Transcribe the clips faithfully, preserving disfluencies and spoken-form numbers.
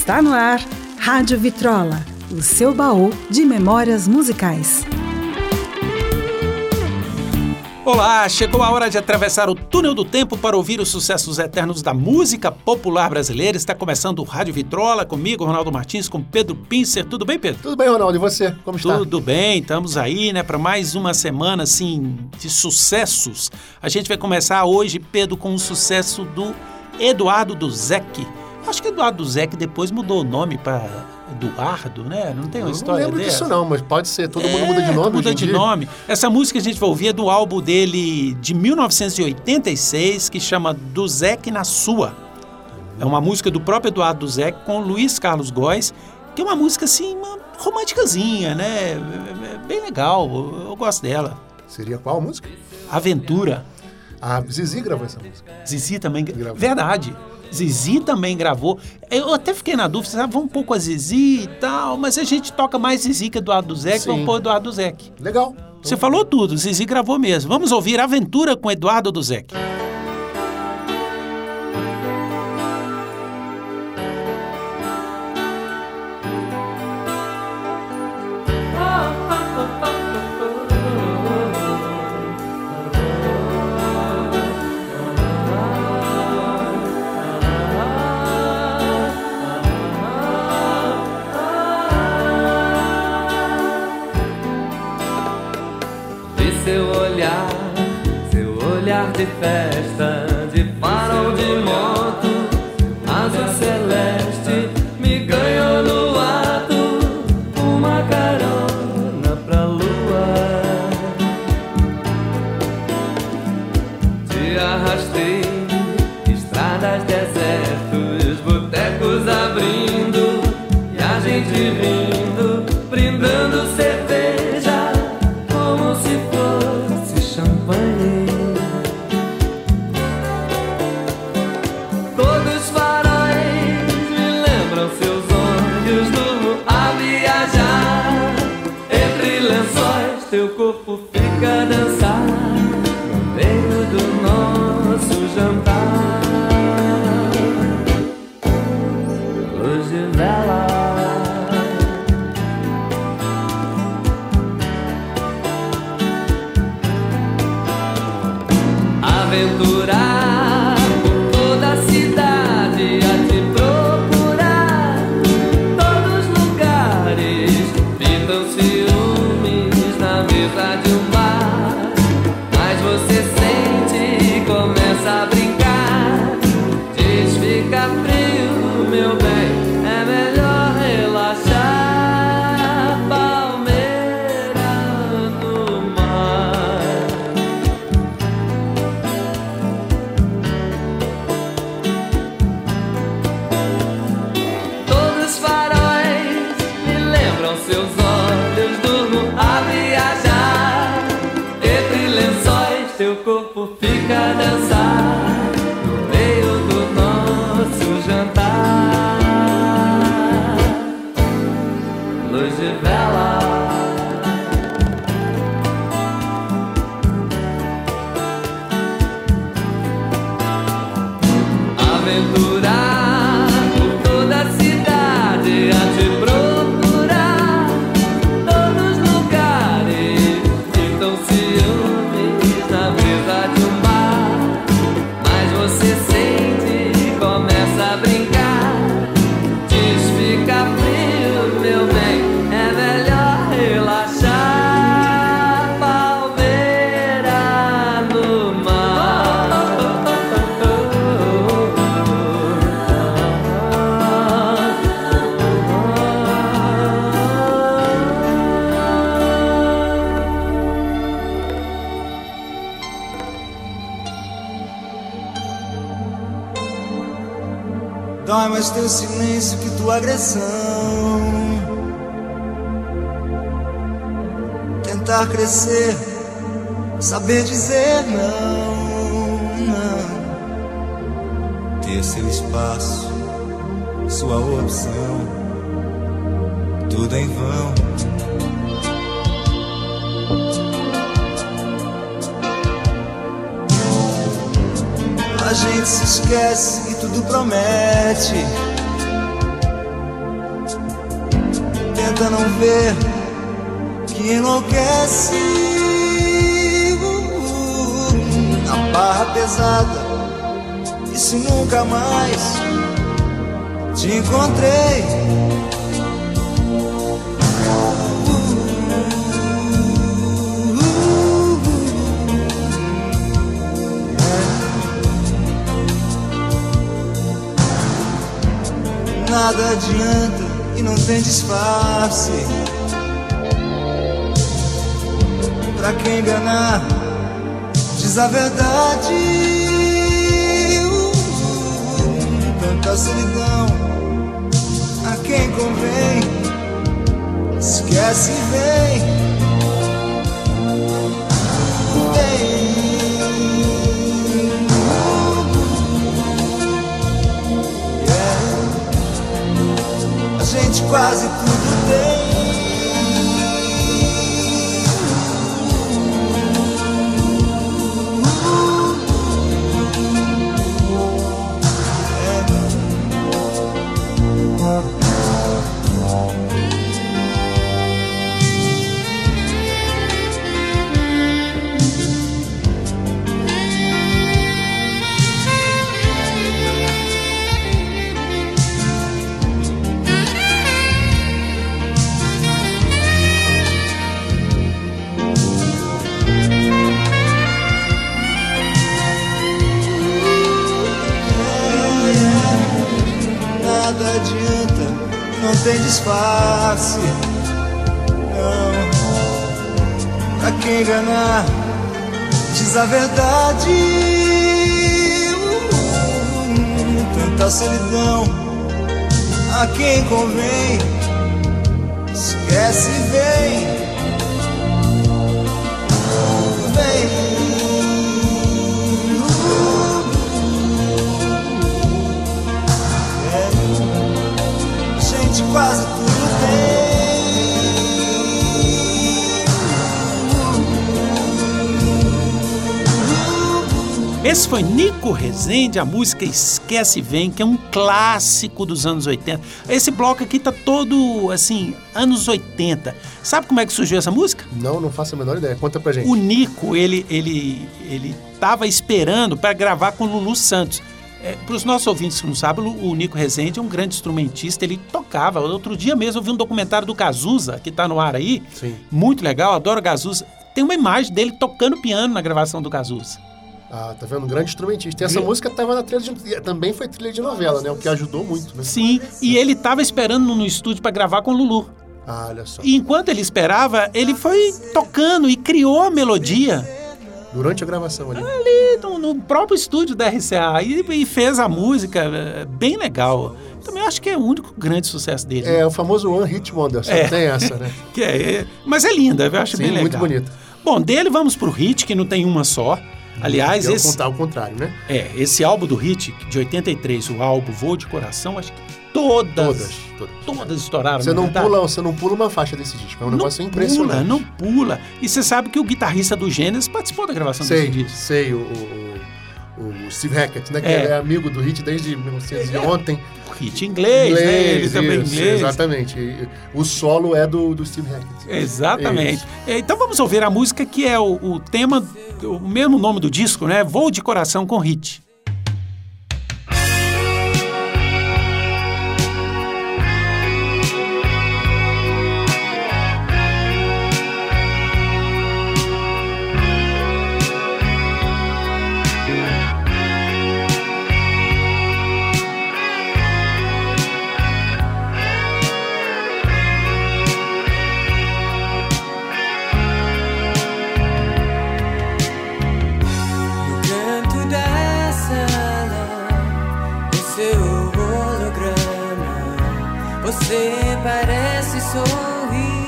Está no ar, Rádio Vitrola, o seu baú de memórias musicais. Olá, chegou a hora de atravessar o túnel do tempo para ouvir os sucessos eternos da música popular brasileira. Está começando o Rádio Vitrola, comigo, Ronaldo Martins, com Pedro Pincer. Tudo bem, Pedro? Tudo bem, Ronaldo. E você? Como está? Tudo bem, estamos aí, né, para mais uma semana, assim, de sucessos. A gente vai começar hoje, Pedro, com um sucesso do Eduardo Duzec. Acho que Eduardo Duzec depois mudou o nome para Eduardo, né? Não tem uma Eu história não lembro dessa? disso não, mas pode ser. Todo é, mundo muda de nome muda hoje em de dia. nome. Essa música que a gente vai ouvir é do álbum dele de mil novecentos e oitenta e seis, que chama Duzec na Sua. É uma música do próprio Eduardo Duzec com Luiz Carlos Góes, que é uma música assim, uma românticazinha, né? Bem legal, eu, eu gosto dela. Seria qual a música? Aventura. Ah, Zizi gravou essa música. Zizi também Gravou. Verdade. Zizi também gravou. Eu até fiquei na dúvida, sabe, vamos um pouco a Zizi e tal, mas a gente toca mais Zizi que Eduardo Duzec, Sim. vamos pôr Eduardo Duzec. Legal. Você falou tudo, Zizi gravou mesmo. Vamos ouvir Aventura com Eduardo Duzec. De festa, de farol de moto, azul celeste, me ganhou no ato, uma carona pra lua. Te arrastei, estradas, desertos, botecos abrindo, e a gente rindo, brindando cerveja, como se fosse champanhe. Teu corpo fica a dançar no meio do nosso jantar. Luz de vela, aventurar por toda a cidade, a te procurar todos os lugares, pintam ciúmes na mesa de um bar, mas você sente e começa a brincar. Diz, fica frio, meu bem, é melhor relaxar. Palmeira no mar. Todos os faróis me lembram seus olhos, durmo a viajar entre lençóis, teu corpo fica a dançar no meio do nosso jantar. Luz de vela, aventurar por toda a cidade, a te procurar todos os lugares, então ciúmes na mesa de um bar, mas você sente e começa a brincar. Diz, fica frio, meu bem, é melhor relaxar. Palmeira no mar. Dói mais teu silêncio que tua agressão. Tentar crescer, saber dizer não, não. Ter seu espaço, sua opção, tudo em vão. A gente se esquece e tudo promete. tenta não ver que enlouquece. uh, A barra pesada, e se nunca mais te encontrei? Nada adianta e não tem disfarce. Pra quem enganar, diz a verdade. uh, Tanta solidão, a quem convém, esquece e vem. Vem. A gente quase tudo tem. Nada adianta, não tem disfarce. Não, pra quem enganar, diz a verdade. uh, Tanta solidão, a quem convém, esquece e vem. Vem. Quase tudo tem. Esse foi Nico Rezende, a música Esquece e Vem, que é um clássico dos anos oitenta. Esse bloco aqui tá todo, assim, anos oitenta. Sabe como é que surgiu essa música? Não, não faço a menor ideia. Conta pra gente. O Nico, ele, ele, ele tava esperando para gravar com o Lulu Santos. É, para os nossos ouvintes que não sabem, o Nico Rezende é um grande instrumentista, ele tocava. Outro dia mesmo eu vi um documentário do Cazuza, que está no ar aí. Sim. Muito legal, adoro o Cazuza. Tem uma imagem dele tocando piano na gravação do Cazuza. Ah, tá vendo? Um grande instrumentista. E essa Gr- música tava na trilha de... também foi trilha de novela, né? O que ajudou muito, né? Sim, e ele estava esperando no estúdio para gravar com o Lulu. Ah, olha só. E enquanto ele esperava, ele foi tocando e criou a melodia Durante a gravação ali. ali no, no próprio estúdio da R C A e, e fez a música é, bem legal. Também acho que é o único grande sucesso dele. É, o famoso One Hit Wonder, só É. tem essa, né? Que é, é- mas é linda, eu acho Sim, bem legal. muito bonita. Bom, dele vamos pro Hit, que não tem uma só. Aliás, Que é o esse, contar ao contrário, né? é, esse álbum do Hit, de oitenta e três, o álbum Voo de Coração, acho que todas, Todas, todas. todas estouraram. Você não, verdade? pula, você não pula uma faixa desse disco, é um negócio não impressionante. pula, não pula. E você sabe que o guitarrista do Gênesis participou da gravação Sei, desse disco. sei, o, o, o Steve Hackett, né? Que É. é, é amigo do Hit desde mil e novecentos e ontem. Hit inglês, né? Ele também isso, inglês. Exatamente. E o solo é do, do Steve Hackett. Exatamente. Isso. Então vamos ouvir a música que é o, o tema, o mesmo nome do disco, né? Voo de Coração com Hit. Você parece sorrir.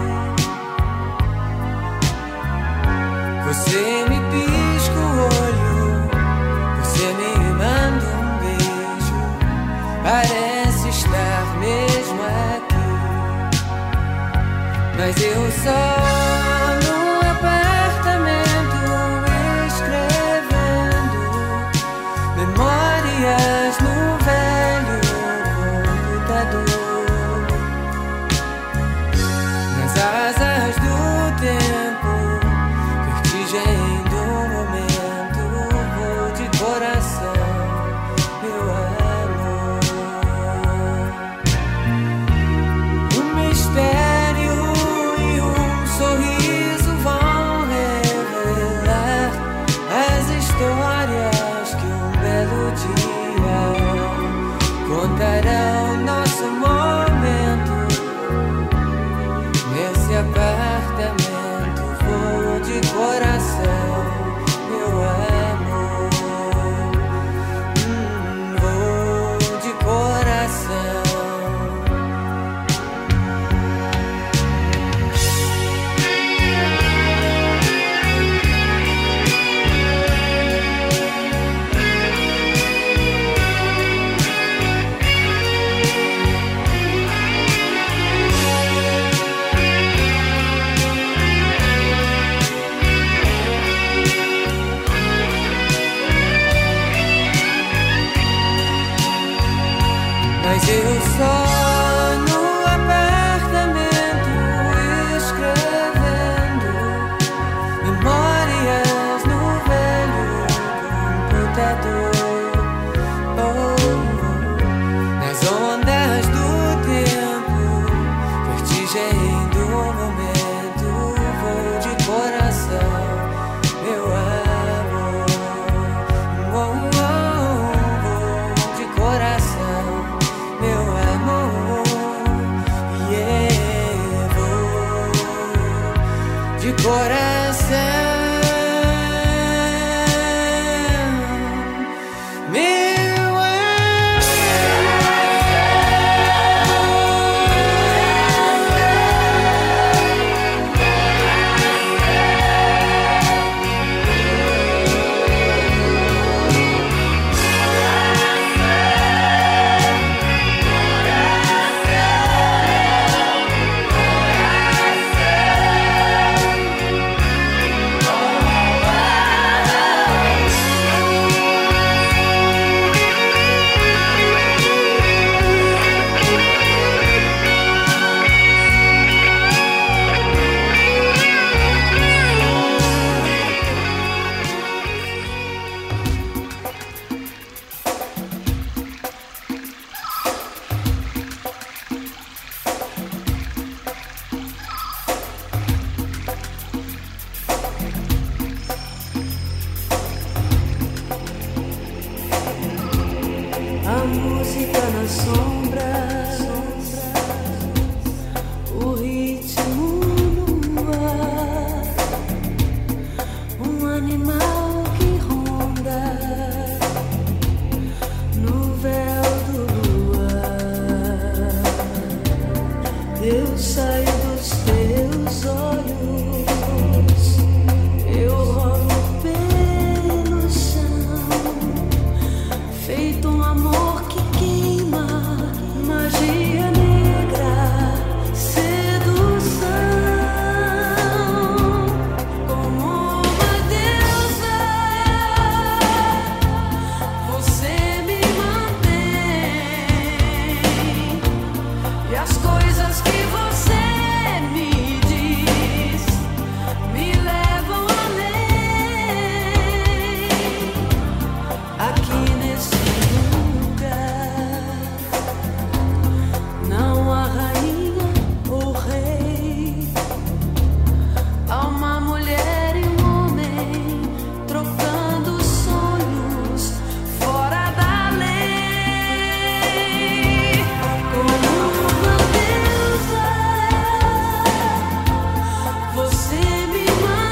Você me pisca o olho, você me manda um beijo. Parece estar mesmo aqui, mas eu só no apartamento escrevendo memórias no velho computador. Memórias que um belo dia contarão nosso momento. Nesse apartamento vou de coração, meu amor. hum, Vou de coração. Mas eu só no apartamento escrevendo memórias no velho computador. Oh, nas ondas do tempo, vertigem do momento, vou de coração, meu amor. Oh, oh, vou de coração, meu amor, yeah, vou de coração, meu amor. A música na sombra, o ritmo no ar, um animal que ronda no véu do luar. Eu saio dos teus olhos, eu rolo pelo chão, feito um amor que queima, magia negra, sedução. Como uma deusa, você me mantém, e as coisas que você me diz me levam além. Aqui nesse lugar não há rainha ou rei, há uma mulher e um homem trocando sonhos fora da lei. Como uma deusa, você me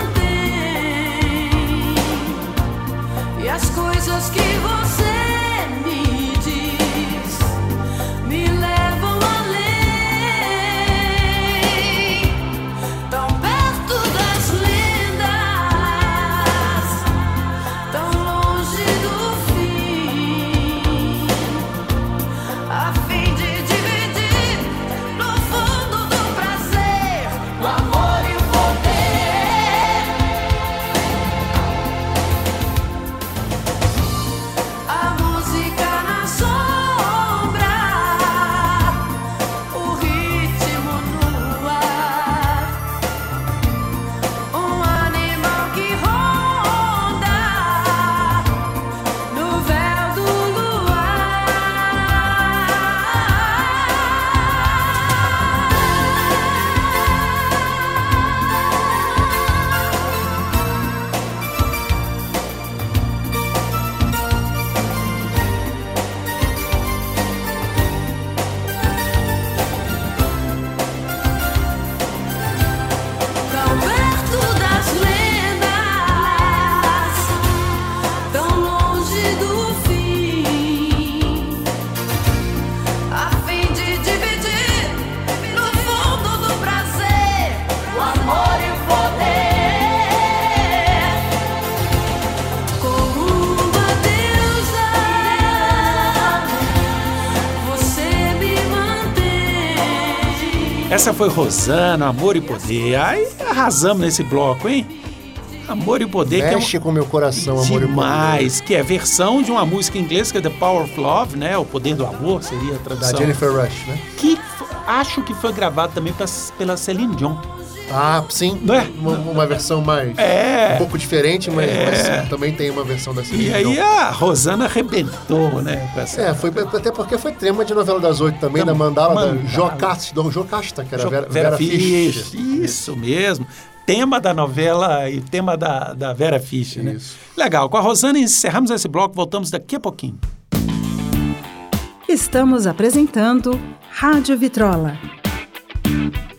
mantém, e as coisas que você me diz me levam além, tão perto das lendas, tão longe do fim, a fim de dividir no fundo do prazer o amor e o poder. A música Essa foi Rosana, Amor e Poder. Aí arrasamos nesse bloco, hein? Amor e Poder. Mexe que é um... com o meu coração, Amor Demais, e Poder. que é versão de uma música inglesa que é The Power of Love, né? O Poder do Amor seria a tradução. Da Jennifer Rush, né? Que f- acho que foi gravado também pra, pela Celine Dion. Ah, sim. Não é? Uma, uma versão mais... É. Um pouco diferente, mas, É. mas também tem uma versão da Celine E aí Dion. a Rosana arrebentou, né? Com essa... É, foi até porque foi tema de novela das oito também, da Tam- Mandala, Mandala. da Jocasta, do Jocasta, que era Jo- Vera, Vera, Vera Fischer. Fischer. Isso mesmo. Tema da novela e tema da, da Vera Fischer, né? Isso. Legal. Com a Rosana encerramos esse bloco, voltamos daqui a pouquinho. Estamos apresentando Rádio Vitrola.